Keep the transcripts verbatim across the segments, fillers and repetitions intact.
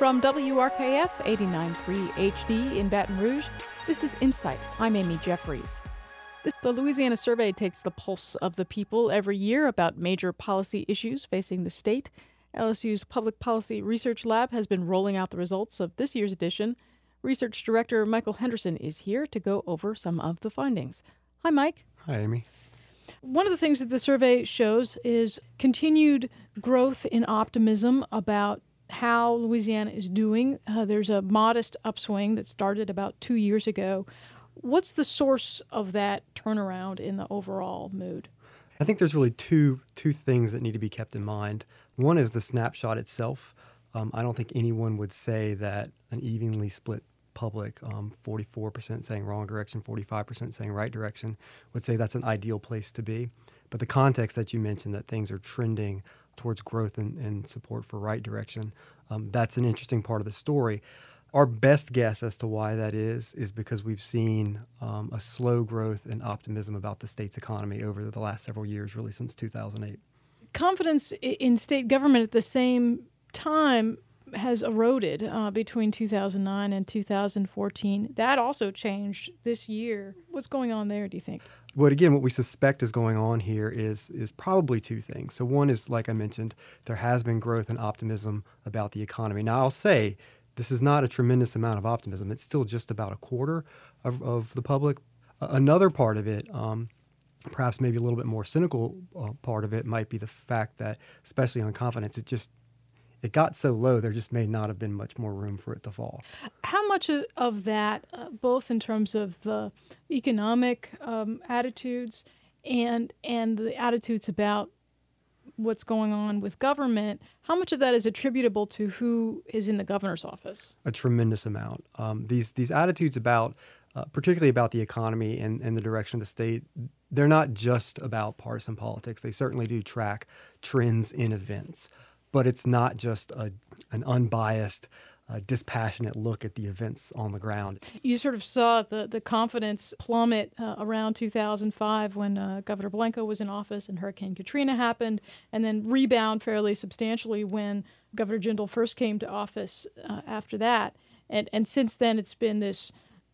From W R K F eighty-nine point three H D in Baton Rouge, this is Insight. I'm Amy Jeffries. This, the Louisiana Survey takes the pulse of the people every year about major policy issues facing the state. L S U's Public Policy Research Lab has been rolling out the results of this year's edition. Research Director Michael Henderson is here to go over some of the findings. Hi, Mike. Hi, Amy. One of the things that the survey shows is continued growth in optimism about how Louisiana is doing. Uh, there's a modest upswing that started about two years ago. What's the source of that turnaround in the overall mood? I think there's really two two things that need to be kept in mind. One is the snapshot itself. Um, I don't think anyone would say that an evenly split public, um, forty-four percent saying wrong direction, forty-five percent saying right direction, would say that's an ideal place to be. But the context that you mentioned, that things are trending towards growth and, and support for right direction, um, that's an interesting part of the story. Our best guess as to why that is, is because we've seen um, a slow growth and optimism about the state's economy over the last several years, really since two thousand eight. Confidence in state government at the same time has eroded uh, between two thousand nine and two thousand fourteen. That also changed this year. What's going on there, do you think? Well, again, what we suspect is going on here is is probably two things. So one is, like I mentioned, there has been growth and optimism about the economy. Now, I'll say this is not a tremendous amount of optimism. It's still just about a quarter of, of the public. Uh, another part of it, um, perhaps maybe a little bit more cynical uh, part of it, might be the fact that, especially on confidence, it just it got so low, there just may not have been much more room for it to fall. How much of that, uh, both in terms of the economic um, attitudes and and the attitudes about what's going on with government, how much of that is attributable to who is in the governor's office? A tremendous amount. Um, these these attitudes about, uh, particularly about the economy and, and the direction of the state, they're not just about partisan politics. They certainly do track trends in events. But it's not just a, an unbiased, uh, dispassionate look at the events on the ground. You sort of saw the, the confidence plummet uh, around two thousand five when uh, Governor Blanco was in office and Hurricane Katrina happened, and then rebound fairly substantially when Governor Jindal first came to office uh, after that. And, and since then, it's been this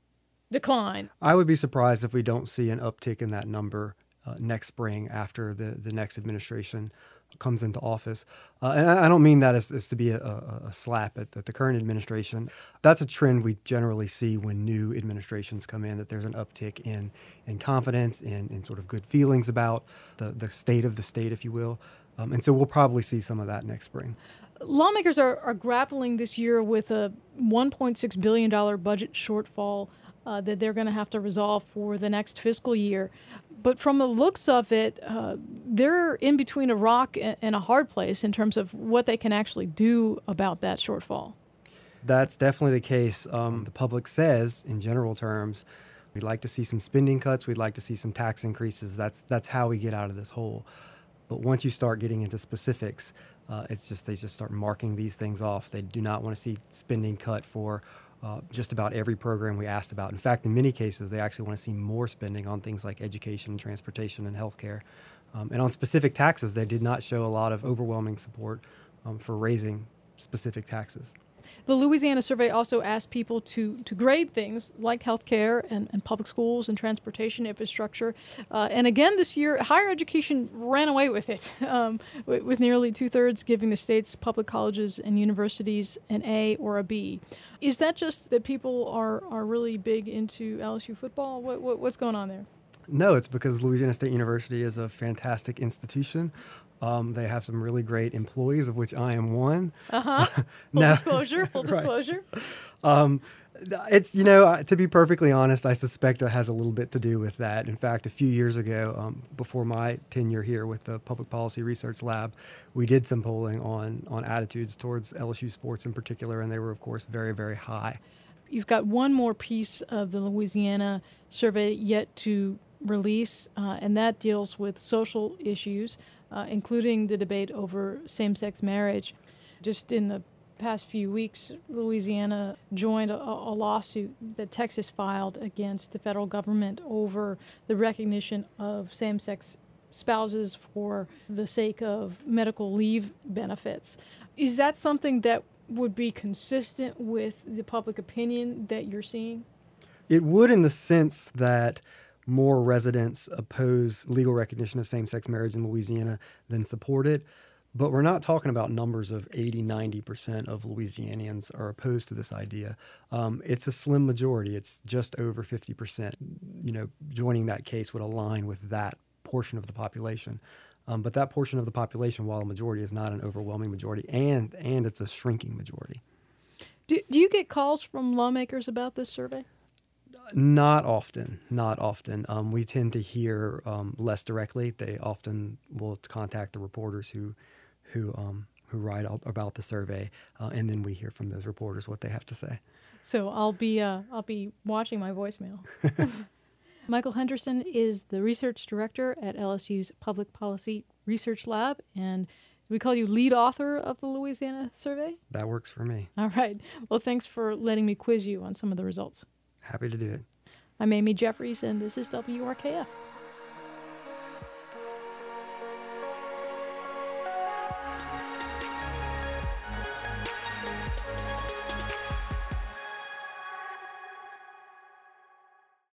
decline. I would be surprised if we don't see an uptick in that number uh, next spring after the, the next administration comes into office. Uh, and I, I don't mean that as, as to be a, a, a slap at, at the current administration. That's a trend we generally see when new administrations come in, that there's an uptick in, in confidence and in sort of good feelings about the, the state of the state, if you will. Um, and so we'll probably see some of that next spring. Lawmakers are, are grappling this year with a one point six billion dollars budget shortfall uh, that they're going to have to resolve for the next fiscal year. But from the looks of it, uh, they're in between a rock and a hard place in terms of what they can actually do about that shortfall. That's definitely the case. Um, the public says, in general terms, we'd like to see some spending cuts, we'd like to see some tax increases. That's that's how we get out of this hole. But once you start getting into specifics, uh, it's just they just start marking these things off. They do not want to see spending cut for Uh, just about every program we asked about. In fact, in many cases, they actually want to see more spending on things like education, transportation, and healthcare. Um, and on specific taxes, they did not show a lot of overwhelming support um, for raising specific taxes. The Louisiana survey also asked people to, to grade things like healthcare and, and public schools and transportation infrastructure. Uh, and again, this year, higher education ran away with it, um, with, with nearly two-thirds giving the state's public colleges and universities an A or a B. Is that just that people are, are really big into L S U football? What, what, what's going on there? No, it's because Louisiana State University is a fantastic institution. Um, they have some really great employees, of which I am one. Uh-huh. Full now, disclosure, full disclosure. Right. Um, it's, you know, to be perfectly honest, I suspect it has a little bit to do with that. In fact, a few years ago, um, before my tenure here with the Public Policy Research Lab, we did some polling on, on attitudes towards L S U sports in particular, and they were, of course, very, very high. You've got one more piece of the Louisiana survey yet to release, uh, and that deals with social issues, uh, including the debate over same-sex marriage. Just in the past few weeks, Louisiana joined a, a lawsuit that Texas filed against the federal government over the recognition of same-sex spouses for the sake of medical leave benefits. Is that something that would be consistent with the public opinion that you're seeing? It would, in the sense that more residents oppose legal recognition of same-sex marriage in Louisiana than support it. But we're not talking about numbers of eighty, ninety percent of Louisianians are opposed to this idea. Um, it's a slim majority. It's just over fifty percent. You know, joining that case would align with that portion of the population. Um, but that portion of the population, while a majority, is not an overwhelming majority, and and it's a shrinking majority. Do, do you get calls from lawmakers about this survey? Not often, not often. Um, we tend to hear um, less directly. They often will contact the reporters who who um, who write about the survey, uh, and then we hear from those reporters what they have to say. So I'll be uh, I'll be watching my voicemail. Michael Henderson is the research director at L S U's Public Policy Research Lab, and we call you lead author of the Louisiana survey? That works for me. All right. Well, thanks for letting me quiz you on some of the results. Happy to do it. I'm Amy Jeffries, and this is W R K F.